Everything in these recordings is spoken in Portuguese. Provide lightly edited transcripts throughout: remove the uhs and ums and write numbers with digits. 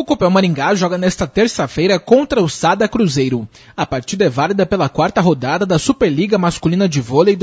O Copel Maringá joga nesta terça-feira contra o Sada Cruzeiro. A partida é válida pela 4ª rodada da Superliga Masculina de Vôlei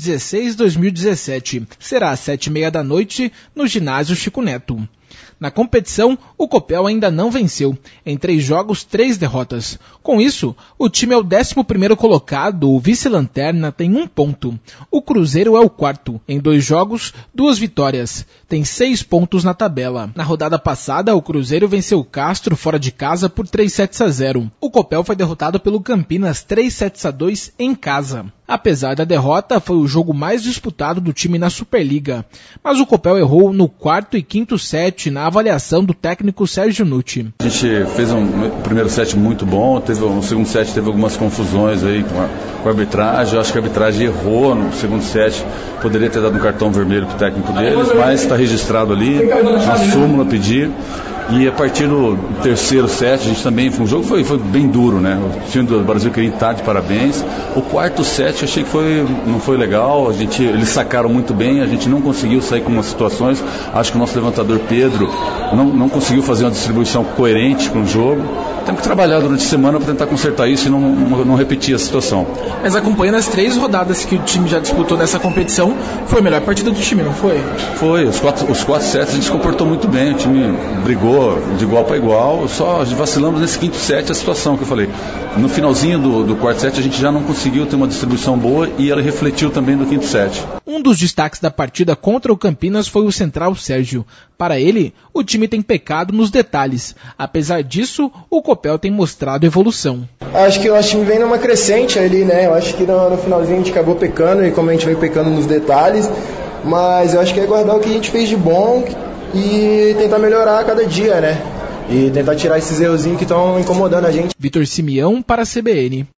2016-2017. Será às 7h30 da noite no ginásio Chico Neto. Na competição, o Copel ainda não venceu. Em 3 jogos, 3 derrotas. Com isso, o time é o 11º colocado, o vice-lanterna tem 1 ponto. O Cruzeiro é o 4º. Em 2 jogos, 2 vitórias. Tem 6 pontos na tabela. Na rodada passada, o Cruzeiro venceu o Castro fora de casa por 3-0. O Copel foi derrotado pelo Campinas 3-2 em casa. Apesar da derrota, foi o jogo mais disputado do time na Superliga. Mas o Copel errou no 4º e 5º set na avaliação do técnico Sérgio Nucci. A gente fez um primeiro set muito bom, no segundo set teve algumas confusões aí com a arbitragem. Eu acho que a arbitragem errou no segundo set, poderia ter dado um cartão vermelho para o técnico deles, mas está registrado ali, na súmula pedir. E a partir do terceiro set, a gente também, o jogo foi bem duro, né? O time do Brasil queria estar de parabéns. O 4º set eu achei que não foi legal, eles sacaram muito bem, a gente não conseguiu sair com umas situações. Acho que o nosso levantador Pedro não conseguiu fazer uma distribuição coerente com o jogo. Temos que trabalhar durante a semana para tentar consertar isso e não repetir a situação. Mas acompanhando as 3 rodadas que o time já disputou nessa competição, foi a melhor partida do time, não foi? Foi, os 4 sets a gente se comportou muito bem, o time brigou de igual para igual, só vacilamos nesse 5º set, a situação que eu falei. No finalzinho do 4º set a gente já não conseguiu ter uma distribuição boa e ela refletiu também no 5º set. Um dos destaques da partida contra o Campinas foi o central Sérgio. Para ele, o time tem pecado nos detalhes. Apesar disso, o Copel tem mostrado evolução. Acho que o nosso time vem numa crescente ali, né? Eu acho que no finalzinho a gente acabou pecando e como a gente veio pecando nos detalhes, mas eu acho que é guardar o que a gente fez de bom e tentar melhorar a cada dia, né? E tentar tirar esses errozinhos que estão incomodando a gente. Vitor Simeão para a CBN.